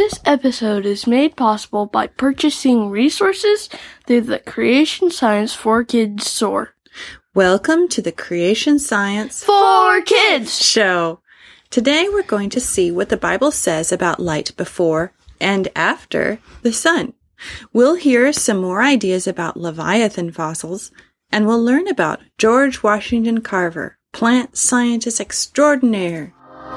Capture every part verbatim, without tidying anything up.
This episode is made possible by purchasing resources through the Creation Science for Kids store. Welcome to the Creation Science for Kids show. Today we're going to see what the Bible says about light before and after the sun. We'll hear some more ideas about Leviathan fossils, and we'll learn about George Washington Carver, plant scientist extraordinaire.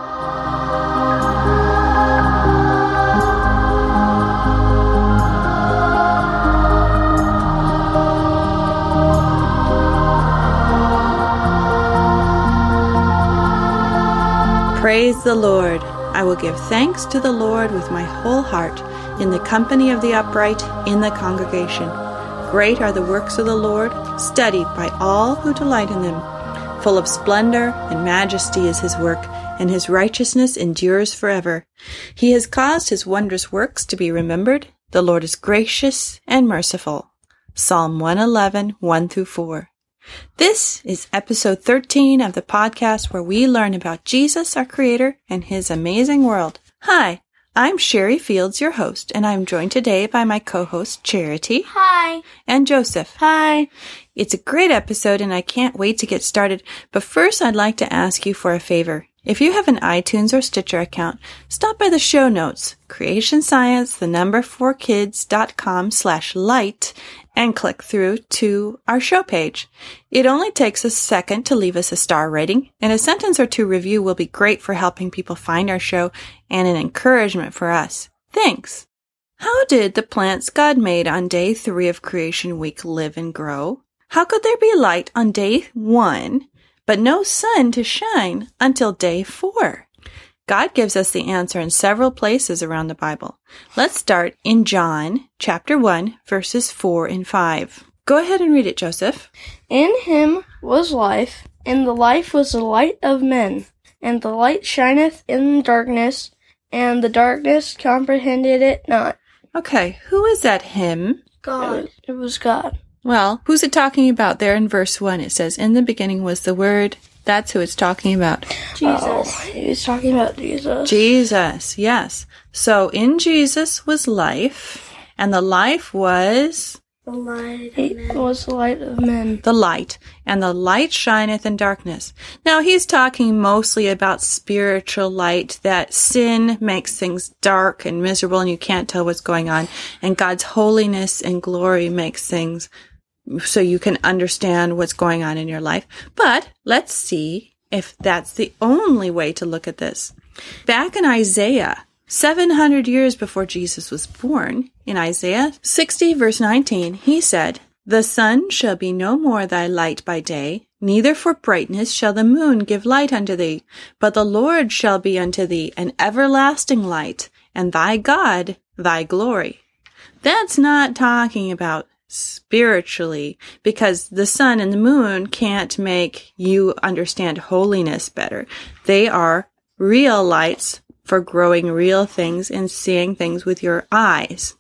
Praise the Lord. I will give thanks to the Lord with my whole heart, in the company of the upright, in the congregation. Great are the works of the Lord, studied by all who delight in them. Full of splendor and majesty is his work, and his righteousness endures forever. He has caused his wondrous works to be remembered. The Lord is gracious and merciful. Psalm one eleven, one through four. This is episode thirteen of the podcast where we learn about Jesus, our Creator, and His amazing world. Hi, I'm Sherry Fields, your host, and I'm joined today by my co-host, Charity. Hi. And Joseph. Hi. It's a great episode, and I can't wait to get started. But first, I'd like to ask you for a favor. If you have an iTunes or Stitcher account, stop by the show notes, Creation Science, the number four kids dot com slash light, and click through to our show page. It only takes a second to leave us a star rating, and a sentence or two review will be great for helping people find our show and an encouragement for us. Thanks. How did the plants God made on day three of Creation Week live and grow? How could there be light on day one, but no sun to shine until day four? God gives us the answer in several places around the Bible. Let's start in John chapter one, verses four and five. Go ahead and read it, Joseph. In him was life, and the life was the light of men. And the light shineth in darkness, and the darkness comprehended it not. Okay, who is that him? God. It was God. Well, who's it talking about there in verse one? It says, in the beginning was the Word. That's who it's talking about. Jesus. Oh, he's talking about Jesus. Jesus, yes. So in Jesus was life, and the life was... The light of men. was the light of men. The light, and the light shineth in darkness. Now he's talking mostly about spiritual light, that sin makes things dark and miserable and you can't tell what's going on, and God's holiness and glory makes things so you can understand what's going on in your life. But let's see if that's the only way to look at this. Back in Isaiah, seven hundred years before Jesus was born, in Isaiah sixty, verse nineteen, he said, the sun shall be no more thy light by day, neither for brightness shall the moon give light unto thee, but the Lord shall be unto thee an everlasting light, and thy God thy glory. That's not talking about spiritually, because the sun and the moon can't make you understand holiness better. They are real lights for growing real things and seeing things with your eyes.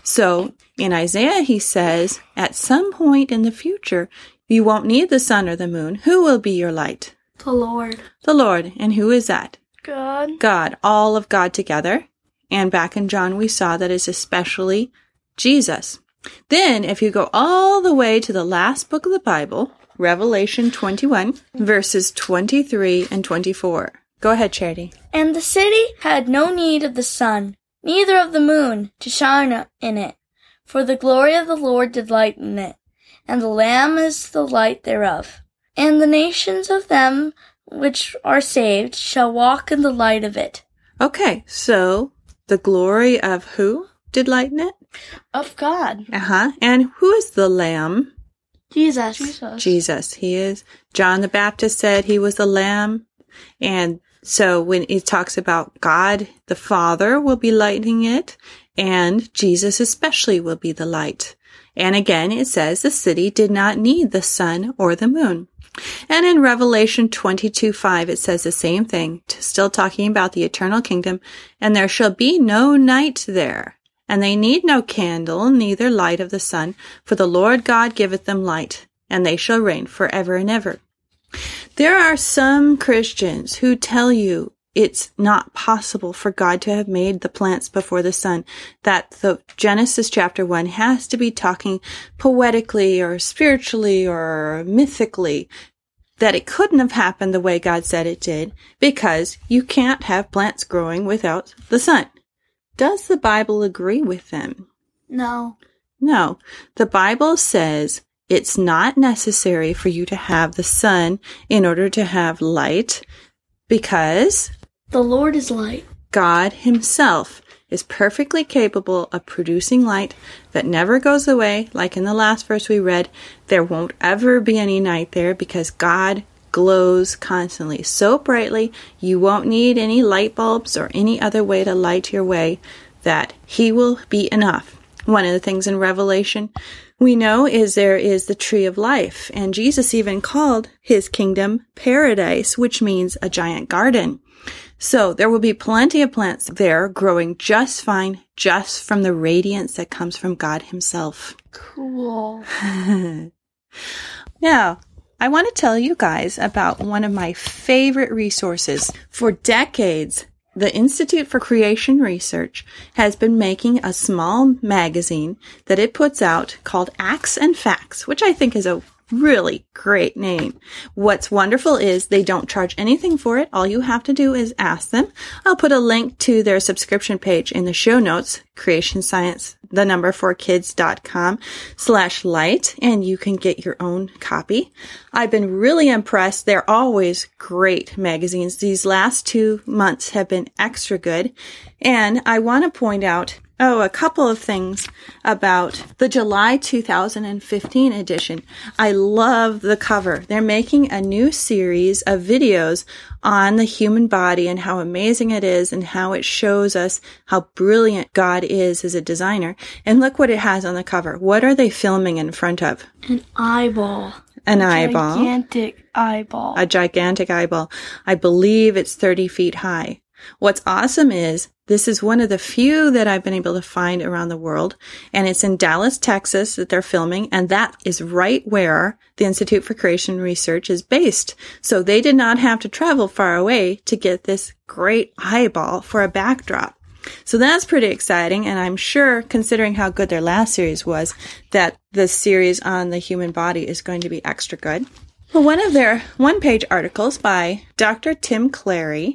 So in Isaiah, he says, at some point in the future, you won't need the sun or the moon. Who will be your light? The Lord. The Lord. And who is that? God. God. All of God together. And back in John, we saw that it's especially Jesus. Then, if you go all the way to the last book of the Bible, Revelation twenty-one, verses twenty-three and twenty-four. Go ahead, Charity. And the city had no need of the sun, neither of the moon, to shine in it, for the glory of the Lord did lighten it, and the Lamb is the light thereof. And the nations of them which are saved shall walk in the light of it. Okay, so the glory of who did lighten it? Of God. Uh-huh. And who is the Lamb? Jesus. Jesus. Jesus. He is. John the Baptist said he was the Lamb. And so when it talks about God, the Father will be lighting it, and Jesus especially will be the light. And again, it says the city did not need the sun or the moon. And in Revelation twenty-two five, it says the same thing, still talking about the eternal kingdom, and there shall be no night there. And they need no candle, neither light of the sun, for the Lord God giveth them light, and they shall reign forever and ever. There are some Christians who tell you it's not possible for God to have made the plants before the sun. That the Genesis chapter one has to be talking poetically or spiritually or mythically. That it couldn't have happened the way God said it did, because you can't have plants growing without the sun. Does the Bible agree with them? No. No. The Bible says it's not necessary for you to have the sun in order to have light, because the Lord is light. God himself is perfectly capable of producing light that never goes away. Like in the last verse we read, there won't ever be any night there because God glows constantly so brightly you won't need any light bulbs or any other way to light your way, that he will be enough. One of the things in Revelation we know is there is the tree of life, and Jesus even called his kingdom paradise, which means a giant garden. So there will be plenty of plants there growing just fine, just from the radiance that comes from God himself. Cool. Now, I want to tell you guys about one of my favorite resources. For decades, the Institute for Creation Research has been making a small magazine that it puts out called Acts and Facts, which I think is a really great name. What's wonderful is they don't charge anything for it. All you have to do is ask them. I'll put a link to their subscription page in the show notes, Creation Science, the number for kids dot com slash light, and you can get your own copy. I've been really impressed. They're always great magazines. These last two months have been extra good. And I want to point out Oh, a couple of things about the July two thousand fifteen edition. I love the cover. They're making a new series of videos on the human body and how amazing it is and how it shows us how brilliant God is as a designer. And look what it has on the cover. What are they filming in front of? An eyeball. An a eyeball. Gigantic eyeball. A gigantic eyeball. I believe it's thirty feet high. What's awesome is this is one of the few that I've been able to find around the world, and it's in Dallas, Texas that they're filming, and that is right where the Institute for Creation Research is based. So they did not have to travel far away to get this great eyeball for a backdrop. So that's pretty exciting, and I'm sure, considering how good their last series was, that the series on the human body is going to be extra good. Well, one of their one-page articles by Doctor Tim Clary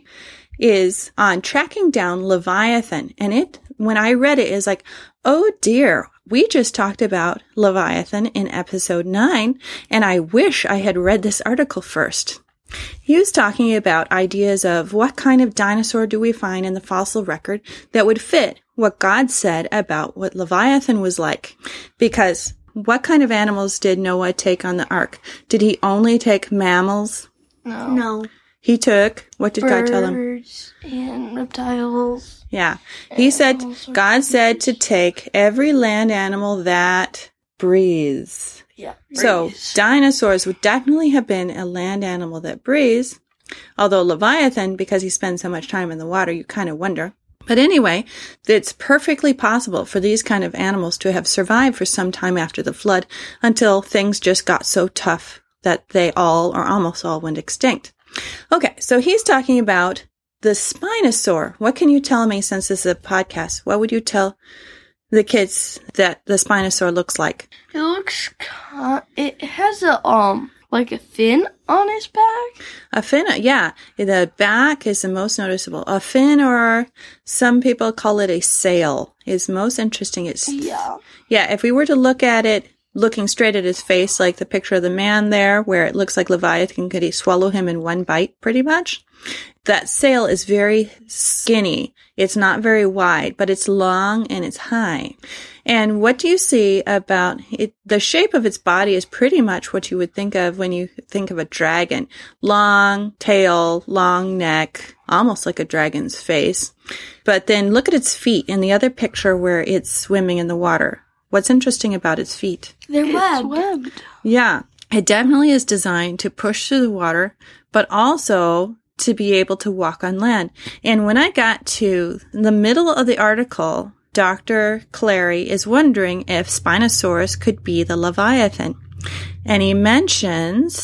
is on tracking down Leviathan. And it, when I read it, is like, oh dear, we just talked about Leviathan in episode nine, and I wish I had read this article first. He was talking about ideas of what kind of dinosaur do we find in the fossil record that would fit what God said about what Leviathan was like. Because what kind of animals did Noah take on the ark? Did he only take mammals? No. No. He took, what did Birds God tell him? Birds and reptiles. Yeah. He said, God said to take every land animal that breathes. Yeah. So breeze. Dinosaurs would definitely have been a land animal that breathes. Although Leviathan, because he spends so much time in the water, you kind of wonder. But anyway, it's perfectly possible for these kind of animals to have survived for some time after the flood until things just got so tough that they all or almost all went extinct. Okay, so he's talking about the Spinosaur. What can you tell me, since this is a podcast? What would you tell the kids that the Spinosaur looks like? It looks, uh, it has a, um, like a fin on his back. A fin, yeah. The back is the most noticeable. A fin, or some people call it a sail, is most interesting. It's, Yeah. yeah, if we were to look at it, looking straight at his face, like the picture of the man there, where it looks like Leviathan, could he swallow him in one bite, pretty much? That sail is very skinny. It's not very wide, but it's long and it's high. And what do you see about it? The shape of its body is pretty much what you would think of when you think of a dragon. Long tail, long neck, almost like a dragon's face. But then look at its feet in the other picture where it's swimming in the water. What's interesting about its feet? They're It's webbed. webbed. Yeah, it definitely is designed to push through the water, but also to be able to walk on land. And when I got to the middle of the article, Doctor Clary is wondering if Spinosaurus could be the Leviathan. And he mentions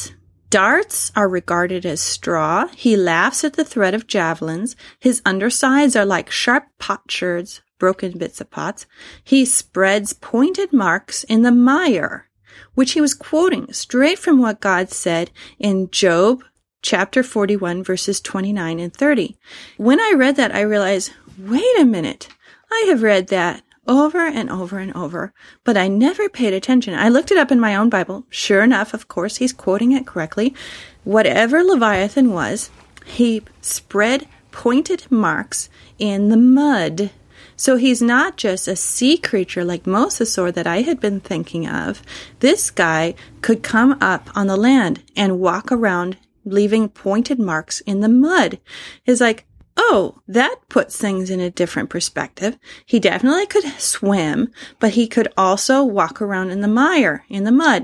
darts are regarded as straw. He laughs at the threat of javelins. His undersides are like sharp potsherds, broken bits of pots. He spreads pointed marks in the mire, which he was quoting straight from what God said in Job chapter forty-one, verses twenty-nine and thirty. When I read that, I realized, wait a minute, I have read that over and over and over, but I never paid attention. I looked it up in my own Bible. Sure enough, of course, he's quoting it correctly. Whatever Leviathan was, he spread pointed marks in the mud. So he's not just a sea creature like Mosasaur that I had been thinking of. This guy could come up on the land and walk around leaving pointed marks in the mud. It's like, oh, that puts things in a different perspective. He definitely could swim, but he could also walk around in the mire, in the mud.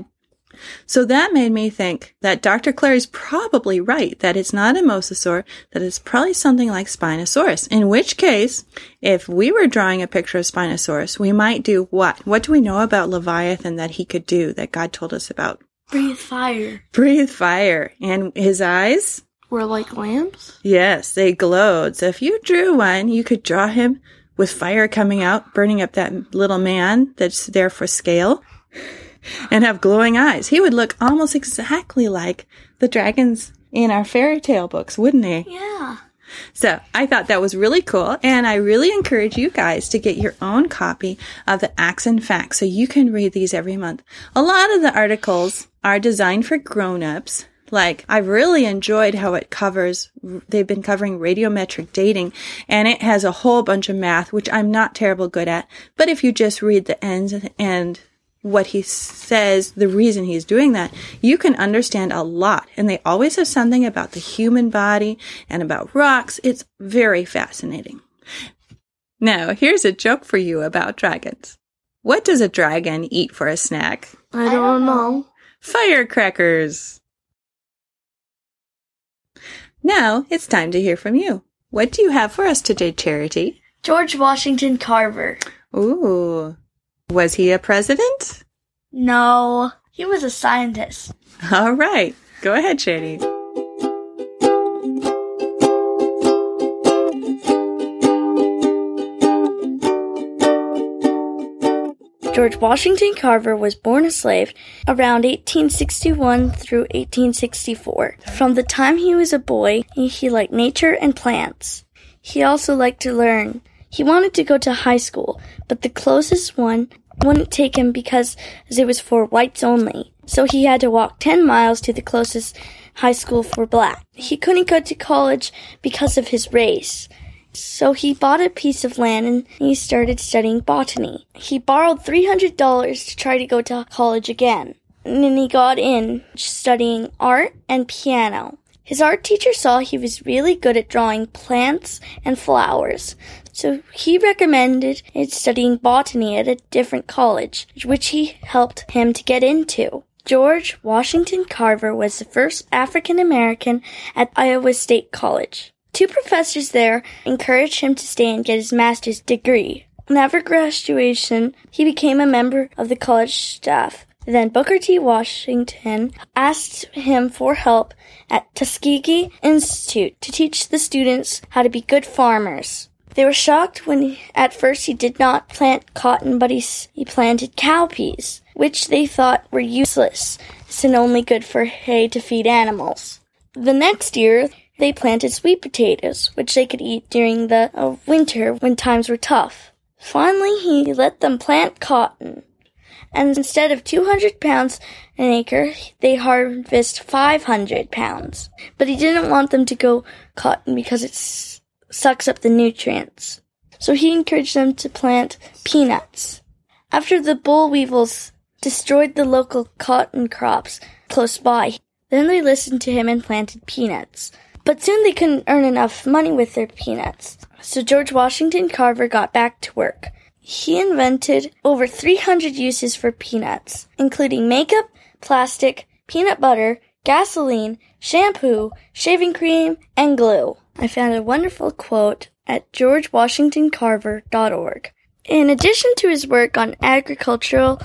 So that made me think that Doctor Clary's probably right, that it's not a mosasaur, that it's probably something like Spinosaurus. In which case, if we were drawing a picture of Spinosaurus, we might do what? What do we know about Leviathan that he could do, that God told us about? Breathe fire. Breathe fire. And his eyes? Were like lamps? Yes, they glowed. So if you drew one, you could draw him with fire coming out, burning up that little man that's there for scale, and have glowing eyes. He would look almost exactly like the dragons in our fairy tale books, wouldn't he? Yeah. So I thought that was really cool, and I really encourage you guys to get your own copy of the Acts and Facts so you can read these every month. A lot of the articles are designed for grown-ups. Like, I've really enjoyed how it covers, they've been covering radiometric dating, and it has a whole bunch of math, which I'm not terrible good at. But if you just read the ends and what he says, the reason he's doing that, you can understand a lot. And they always have something about the human body and about rocks. It's very fascinating. Now, here's a joke for you about dragons. What does a dragon eat for a snack? I don't, I don't know. know. Firecrackers. Now, it's time to hear from you. What do you have for us today, Charity? George Washington Carver. Ooh. Was he a president? No, he was a scientist. All right. Go ahead, Charity. George Washington Carver was born a slave around eighteen sixty-one through eighteen sixty-four. From the time he was a boy, he liked nature and plants. He also liked to learn. He wanted to go to high school, but the closest one wouldn't take him because it was for whites only. So he had to walk ten miles to the closest high school for black. He couldn't go to college because of his race. So he bought a piece of land and he started studying botany. He borrowed three hundred dollars to try to go to college again. And then he got in studying art and piano. His art teacher saw he was really good at drawing plants and flowers. So he recommended studying botany at a different college, which he helped him to get into. George Washington Carver was the first African American at Iowa State College. Two professors there encouraged him to stay and get his master's degree. And after graduation, he became a member of the college staff. Then Booker T. Washington asked him for help at Tuskegee Institute to teach the students how to be good farmers. They were shocked when, he, at first, he did not plant cotton, but he, he planted cowpeas, which they thought were useless and only good for hay to feed animals. The next year, they planted sweet potatoes, which they could eat during the uh, winter when times were tough. Finally, he let them plant cotton. And instead of two hundred pounds an acre, they harvest five hundred pounds. But he didn't want them to go cotton because it s- sucks up the nutrients. So he encouraged them to plant peanuts. After the boll weevils destroyed the local cotton crops close by, then they listened to him and planted peanuts. But soon they couldn't earn enough money with their peanuts. So George Washington Carver got back to work. He invented over three hundred uses for peanuts, including makeup, plastic, peanut butter, gasoline, shampoo, shaving cream, and glue. I found a wonderful quote at george washington carver dot org. In addition to his work on agricultural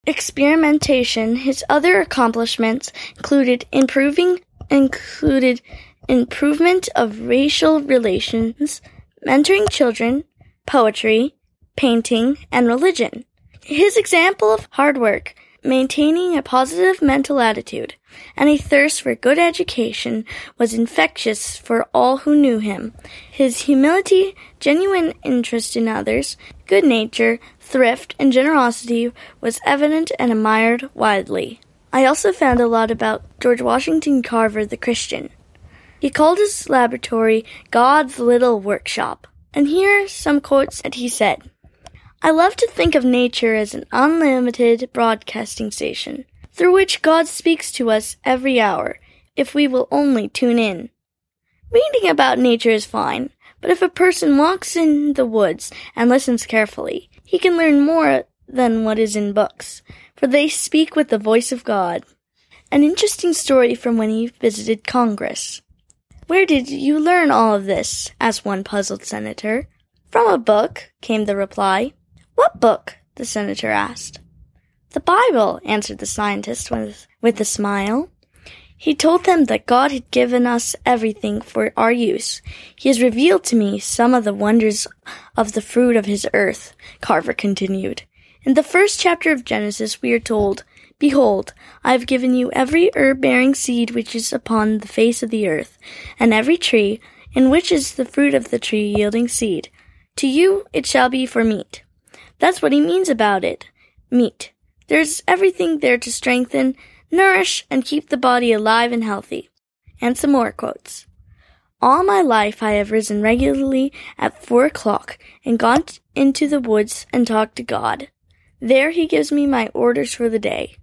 experimentation, his other accomplishments included improving included improvement of racial relations, mentoring children, poetry, painting, and religion. His example of hard work, maintaining a positive mental attitude, and a thirst for good education was infectious for all who knew him. His humility, genuine interest in others, good nature, thrift, and generosity was evident and admired widely. I also found a lot about George Washington Carver, the Christian. He called his laboratory God's little workshop. And here are some quotes that he said. I love to think of nature as an unlimited broadcasting station, through which God speaks to us every hour, if we will only tune in. Reading about nature is fine, but if a person walks in the woods and listens carefully, he can learn more than what is in books, for they speak with the voice of God. An interesting story from when he visited Congress. Where did you learn all of this? Asked one puzzled senator. From a book, came the reply. What book? The senator asked. The Bible, answered the scientist with, with a smile. He told them that God had given us everything for our use. He has revealed to me some of the wonders of the fruit of his earth, Carver continued. In the first chapter of Genesis we are told, Behold, I have given you every herb-bearing seed which is upon the face of the earth, and every tree, in which is the fruit of the tree yielding seed. To you it shall be for meat. That's what he means about it. Meat. There's everything there to strengthen, nourish, and keep the body alive and healthy. And some more quotes. All my life I have risen regularly at four o'clock and gone into the woods and talked to God. There he gives me my orders for the day.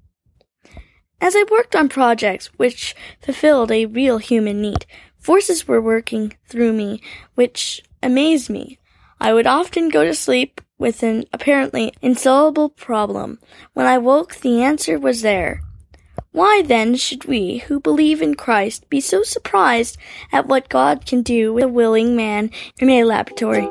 As I worked on projects which fulfilled a real human need, forces were working through me which amazed me. I would often go to sleep with an apparently insoluble problem. When I woke, the answer was there. Why then should we, who believe in Christ, be so surprised at what God can do with a willing man in a laboratory?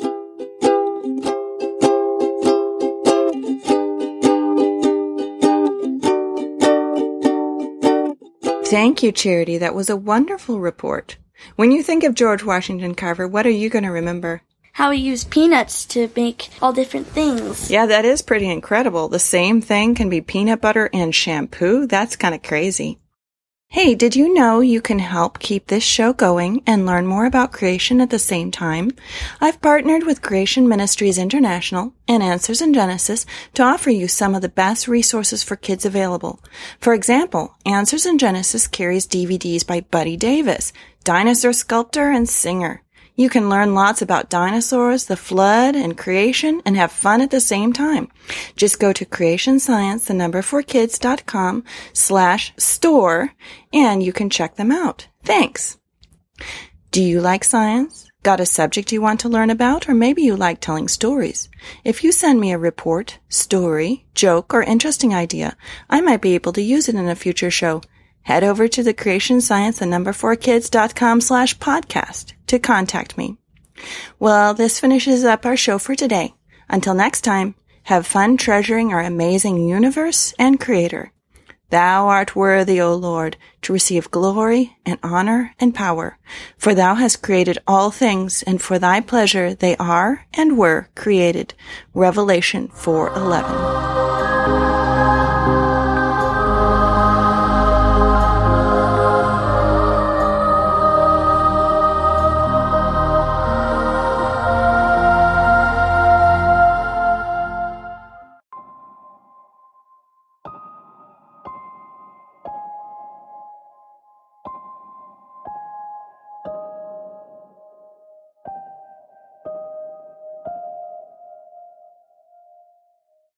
Thank you, Charity. That was a wonderful report. When you think of George Washington Carver, what are you going to remember? How he used peanuts to make all different things. Yeah, that is pretty incredible. The same thing can be peanut butter and shampoo. That's kind of crazy. Hey, did you know you can help keep this show going and learn more about creation at the same time? I've partnered with Creation Ministries International and Answers in Genesis to offer you some of the best resources for kids available. For example, Answers in Genesis carries D V Ds by Buddy Davis, dinosaur sculptor and singer. You can learn lots about dinosaurs, the flood, and creation, and have fun at the same time. Just go to creation science, the number four kids dot com slash store, and you can check them out. Thanks. Do you like science? Got a subject you want to learn about? Or maybe you like telling stories? If you send me a report, story, joke, or interesting idea, I might be able to use it in a future show. Head over to the Creation Science, the number four kids dot com slash podcast to contact me. Well, this finishes up our show for today. Until next time, have fun treasuring our amazing universe and Creator. Thou art worthy, O Lord, to receive glory and honor and power, for thou hast created all things, and for thy pleasure they are and were created. Revelation four eleven.